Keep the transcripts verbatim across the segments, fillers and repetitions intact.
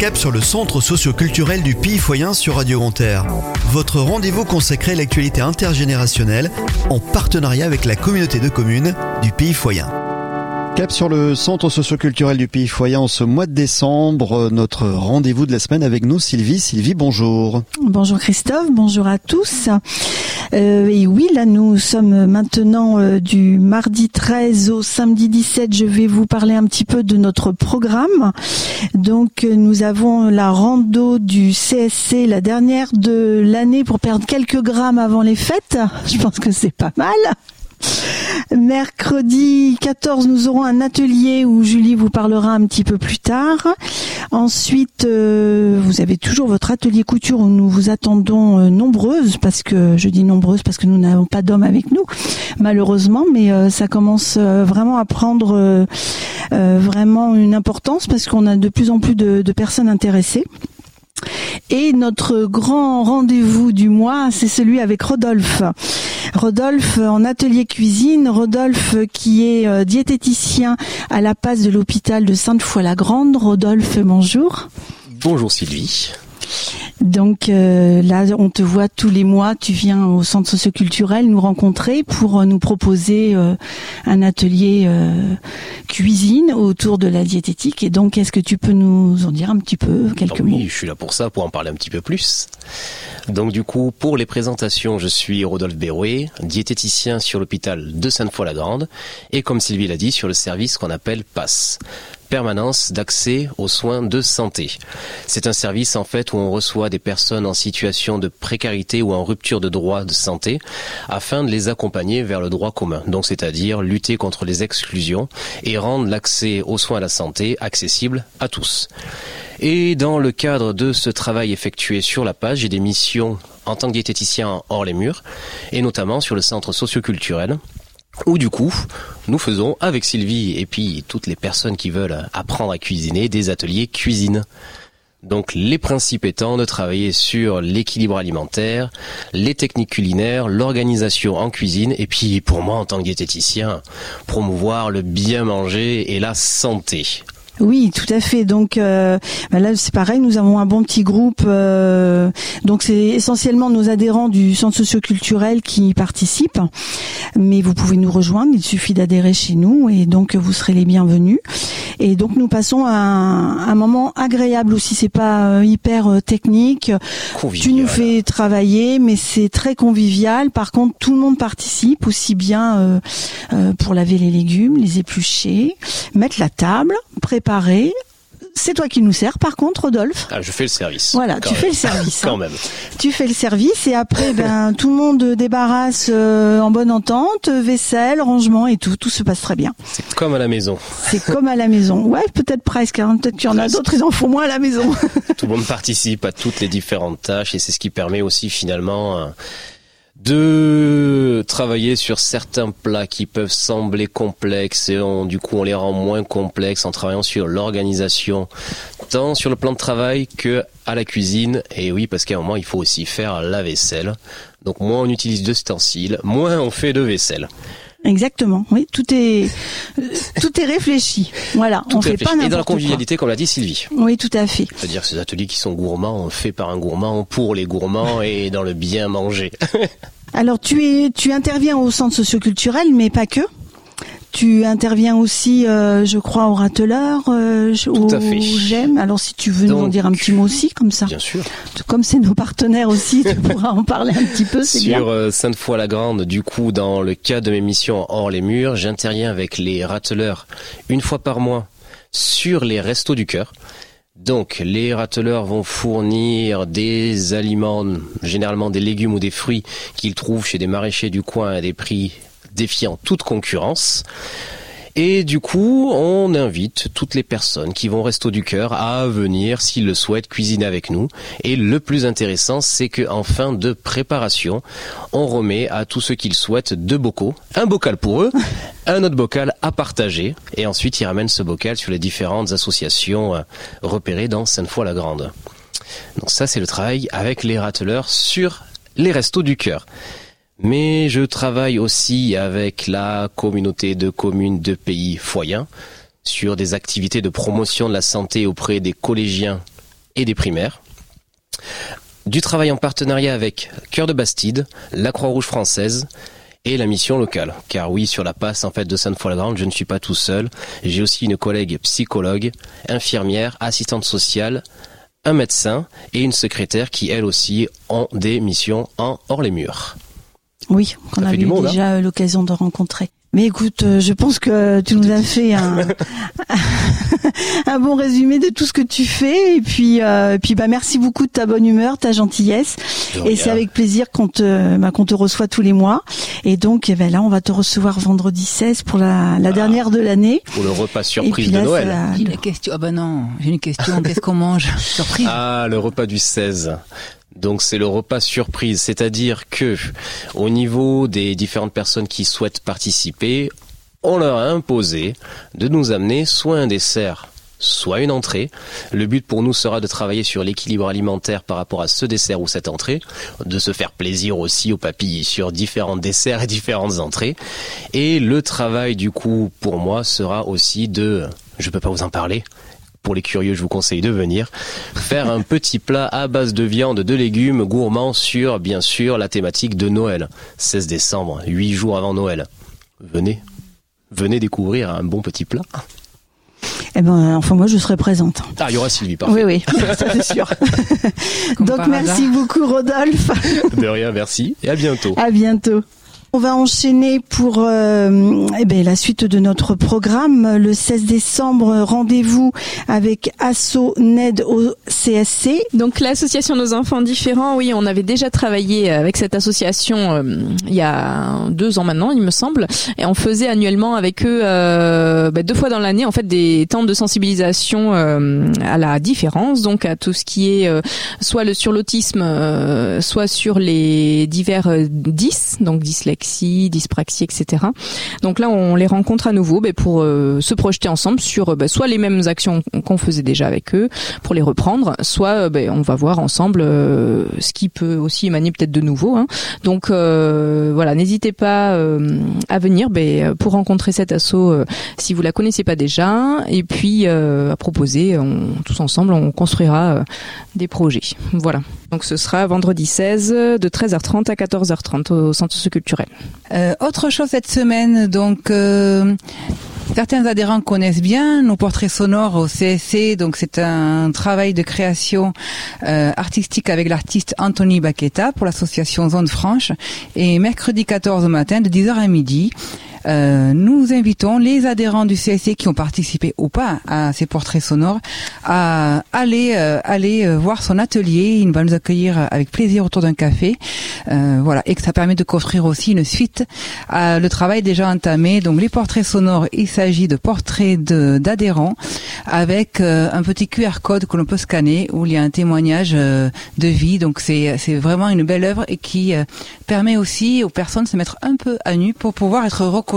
cap sur le centre socio-culturel du Pays Foyen sur Radio Grand Air. Votre rendez-vous consacré à l'actualité intergénérationnelle en partenariat avec la communauté de communes du Pays Foyen. Cap sur le centre socio-culturel du Pays Foyen en ce mois de décembre. Notre rendez-vous de la semaine avec nous, Sylvie. Sylvie, bonjour. Bonjour Christophe, bonjour à tous. Euh, et oui, là nous sommes maintenant euh, du mardi treize au samedi dix-sept. Je vais vous parler un petit peu de notre programme. Donc euh, nous avons la rando du C S C, la dernière de l'année pour perdre quelques grammes avant les fêtes. Je pense que c'est pas mal. Mercredi quatorze, nous aurons un atelier où Julie vous parlera un petit peu plus tard. Ensuite, euh, vous avez toujours votre atelier couture où nous vous attendons euh, nombreuses, parce que je dis nombreuses parce que nous n'avons pas d'hommes avec nous, malheureusement, mais euh, ça commence euh, vraiment à prendre euh, euh, vraiment une importance parce qu'on a de plus en plus de, de personnes intéressées. Et notre grand rendez-vous du mois, c'est celui avec Rodolphe. Rodolphe en atelier cuisine, Rodolphe qui est euh, diététicien à la passe de l'hôpital de Sainte-Foy-la-Grande. Rodolphe, bonjour. Bonjour Sylvie. Donc euh, là, on te voit tous les mois, tu viens au centre socio-culturel nous rencontrer pour euh, nous proposer euh, un atelier euh, cuisine autour de la diététique. Et donc, est-ce que tu peux nous en dire un petit peu, quelques oui, mots ? Oui, je suis là pour ça, pour en parler un petit peu plus. Donc du coup, pour les présentations, je suis Rodolphe Bérouet, diététicien sur l'hôpital de Sainte-Foy-la-Grande et comme Sylvie l'a dit, sur le service qu'on appelle PASS. Permanence d'accès aux soins de santé. C'est un service en fait où on reçoit des personnes en situation de précarité ou en rupture de droit de santé afin de les accompagner vers le droit commun. Donc c'est-à-dire lutter contre les exclusions et rendre l'accès aux soins à la santé accessible à tous. Et dans le cadre de ce travail effectué sur la page, j'ai des missions en tant que diététicien hors les murs et notamment sur le centre socio-culturel où du coup, nous faisons avec Sylvie et puis toutes les personnes qui veulent apprendre à cuisiner des ateliers cuisine. Donc les principes étant de travailler sur l'équilibre alimentaire, les techniques culinaires, l'organisation en cuisine et puis pour moi en tant que diététicien, promouvoir le bien manger et la santé. Oui, tout à fait. Donc euh, ben là, c'est pareil. Nous avons un bon petit groupe. Euh, donc c'est essentiellement nos adhérents du centre socio-culturel qui y participent. Mais vous pouvez nous rejoindre. Il suffit d'adhérer chez nous et donc vous serez les bienvenus. Et donc nous passons un, un moment agréable aussi. C'est pas euh, hyper euh, technique. Convivial. Tu nous fais travailler, mais c'est très convivial. Par contre, tout le monde participe, aussi bien euh, euh, pour laver les légumes, les éplucher, mettre la table, préparer. Préparé. C'est toi qui nous sers, par contre, Rodolphe. Ah, je fais le service. Voilà, tu même. fais le service. Quand hein. même. Tu fais le service et après, ben tout le monde débarrasse euh, en bonne entente, vaisselle, rangement et tout. Tout se passe très bien. C'est comme à la maison. C'est comme à la maison. Ouais, peut-être presque. Hein. Peut-être qu'il y en a d'autres, ils en font moins à la maison. Tout le monde participe à toutes les différentes tâches et c'est ce qui permet aussi finalement euh, de travailler sur certains plats qui peuvent sembler complexes et on, du coup on les rend moins complexes en travaillant sur l'organisation tant sur le plan de travail que à la cuisine. Et oui, parce qu'à un moment il faut aussi faire la vaisselle, donc moins on utilise d'ustensiles, moins on fait de vaisselle. Exactement, oui, tout est euh, tout est réfléchi. Voilà, tout on fait fait pas n'importe quoi. Et dans la convivialité, comme l'a dit Sylvie. Oui, tout à fait. C'est-à-dire ces ateliers qui sont gourmands, faits par un gourmand pour les gourmands et dans le bien manger. Alors tu es tu interviens au centre socio-culturel, mais pas que. Tu interviens aussi, euh, je crois, au rateleur, euh, au G E M. Alors si tu veux Donc, nous en dire un petit mot aussi, comme ça. Bien sûr. Comme c'est nos partenaires aussi, tu pourras en parler un petit peu, c'est bien. Sur euh, Sainte-Foy-la-Grande, du coup, dans le cadre de mes missions hors les murs, j'interviens avec les rateleurs une fois par mois sur les restos du cœur. Donc, les rateleurs vont fournir des aliments, généralement des légumes ou des fruits qu'ils trouvent chez des maraîchers du coin à des prix défiant toute concurrence. Et du coup, on invite toutes les personnes qui vont Resto du Cœur à venir, s'ils le souhaitent, cuisiner avec nous. Et le plus intéressant, c'est qu'en fin de préparation, on remet à tous ceux qui le souhaitent deux bocaux. Un bocal pour eux, un autre bocal à partager. Et ensuite, ils ramènent ce bocal sur les différentes associations repérées dans Sainte-Foy-la-Grande. Donc ça, c'est le travail avec les rateleurs sur les Restos du Cœur. Mais je travaille aussi avec la communauté de communes de Pays Foyen sur des activités de promotion de la santé auprès des collégiens et des primaires. Du travail en partenariat avec Cœur de Bastide, la Croix-Rouge française et la mission locale. Car oui, sur la passe en fait de Sainte-Foy-la-Grande, je ne suis pas tout seul. J'ai aussi une collègue psychologue, infirmière, assistante sociale, un médecin et une secrétaire qui, elles aussi, ont des missions en hors les murs. Oui, qu'on a eu monde, déjà hein. l'occasion de rencontrer. Mais écoute, euh, je pense que tu nous as fait un, un bon résumé de tout ce que tu fais. Et puis, euh, puis bah merci beaucoup de ta bonne humeur, ta gentillesse. Oh, et yeah. c'est avec plaisir qu'on te, bah, qu'on te reçoit tous les mois. Et donc, eh ben là, on va te recevoir vendredi seize pour la, la ah, dernière de l'année. Pour le repas surprise là, de Noël. La... J'ai une question. Ah bah non, j'ai une question. Qu'est-ce qu'on mange? Surprise. Ah, le repas du seize. Donc c'est le repas surprise, c'est-à-dire que au niveau des différentes personnes qui souhaitent participer, on leur a imposé de nous amener soit un dessert, soit une entrée. Le but pour nous sera de travailler sur l'équilibre alimentaire par rapport à ce dessert ou cette entrée, de se faire plaisir aussi aux papilles sur différents desserts et différentes entrées. Et le travail du coup pour moi sera aussi de, je peux pas vous en parler, pour les curieux, je vous conseille de venir faire un petit plat à base de viande, de légumes, gourmand sur, bien sûr, la thématique de Noël. seize décembre, huit jours avant Noël. Venez, venez découvrir un bon petit plat. Eh ben, enfin, moi, je serai présente. Ah, il y aura Sylvie, parfait. Oui, oui, ça c'est sûr. Donc, merci beaucoup, Rodolphe. De rien, merci. Et à bientôt. À bientôt. On va enchaîner pour euh, eh ben, la suite de notre programme. Le seize décembre, rendez-vous avec Asso N E D au C S C. Donc l'association Nos Enfants Différents, oui, on avait déjà travaillé avec cette association euh, il y a deux ans maintenant, il me semble. Et on faisait annuellement avec eux euh, bah, deux fois dans l'année en fait des temps de sensibilisation euh, à la différence, donc à tout ce qui est euh, soit le sur l'autisme, euh, soit sur les divers euh, dys, donc dyslexie, dyspraxie, et cetera. Donc là, on les rencontre à nouveau bah, pour euh, se projeter ensemble sur bah, soit les mêmes actions qu'on faisait déjà avec eux, pour les reprendre, soit bah, on va voir ensemble euh, ce qui peut aussi émaner peut-être de nouveau. Hein. Donc euh, voilà, n'hésitez pas euh, à venir bah, pour rencontrer cet asso euh, si vous la connaissez pas déjà, et puis euh, à proposer, on, tous ensemble, on construira euh, des projets. Voilà. Donc ce sera vendredi seize de treize heures trente à quatorze heures trente au centre socioculturel. Euh, autre chose cette semaine, donc euh, certains adhérents connaissent bien nos portraits sonores au C S C, donc c'est un travail de création euh, artistique avec l'artiste Anthony Baqueta pour l'association Zone Franche, et mercredi quatorze au matin de dix heures à midi. Euh, nous invitons les adhérents du C S C qui ont participé ou pas à ces portraits sonores à aller euh, aller euh, voir son atelier. Il va nous accueillir avec plaisir autour d'un café, euh, voilà, et que ça permet de construire aussi une suite à le travail déjà entamé. Donc les portraits sonores, il s'agit de portraits de d'adhérents avec euh, un petit Q R code que l'on peut scanner où il y a un témoignage euh, de vie. Donc c'est c'est vraiment une belle œuvre et qui euh, permet aussi aux personnes de se mettre un peu à nu pour pouvoir être reconnues.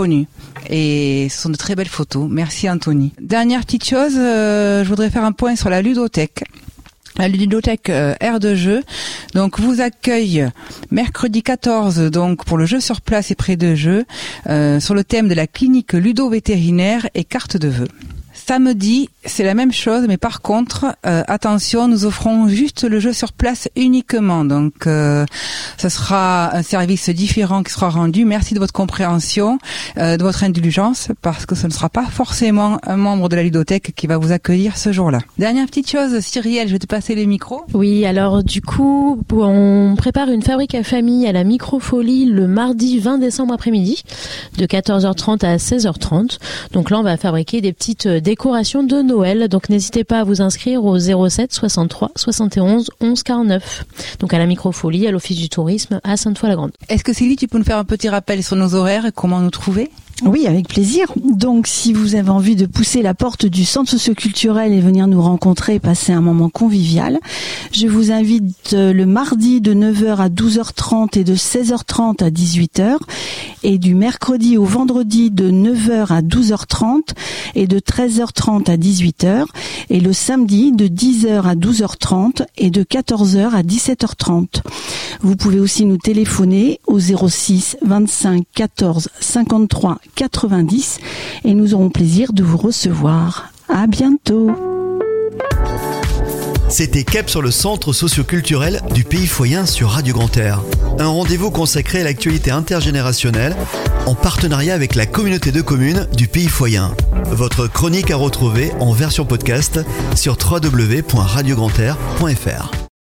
Et ce sont de très belles photos. Merci Anthony. Dernière petite chose, euh, je voudrais faire un point sur la ludothèque. La ludothèque euh, Aire de Jeu, donc vous accueille mercredi quatorze, donc pour le jeu sur place et près de jeu, euh, sur le thème de la clinique ludo-vétérinaire et carte de vœux. Samedi, c'est la même chose, mais par contre, euh, attention, nous offrons juste le jeu sur place uniquement. Donc, euh, ce sera un service différent qui sera rendu. Merci de votre compréhension, euh, de votre indulgence, parce que ce ne sera pas forcément un membre de la ludothèque qui va vous accueillir ce jour-là. Dernière petite chose, Cyrielle, je vais te passer les micros. Oui, alors du coup, on prépare une fabrique à famille à la Microfolie le mardi vingt décembre après-midi, de quatorze heures trente à seize heures trente. Donc là, on va fabriquer des petites décoration de Noël, donc n'hésitez pas à vous inscrire au zéro sept soixante-trois soixante et onze onze quarante-neuf, donc à la Microfolie, à l'Office du Tourisme à Sainte-Foy-la-Grande. Est-ce que Sylvie, tu peux nous faire un petit rappel sur nos horaires et comment nous trouver ? Oui, avec plaisir. Donc, si vous avez envie de pousser la porte du centre socioculturel et venir nous rencontrer et passer un moment convivial, je vous invite le mardi de neuf heures à douze heures trente et de seize heures trente à dix-huit heures, et du mercredi au vendredi de neuf heures à douze heures trente et de treize heures trente à dix-huit heures, et le samedi de dix heures à douze heures trente et de quatorze heures à dix-sept heures trente. Vous pouvez aussi nous téléphoner au zéro six vingt-cinq quatorze cinquante-trois quatre-vingt-dix et nous aurons plaisir de vous recevoir. À bientôt. C'était Cap sur le centre socio-culturel du Pays Foyen sur Radio Grand Air. Un rendez-vous consacré à l'actualité intergénérationnelle en partenariat avec la communauté de communes du Pays Foyen. Votre chronique à retrouver en version podcast sur w w w point radio grand air point f r.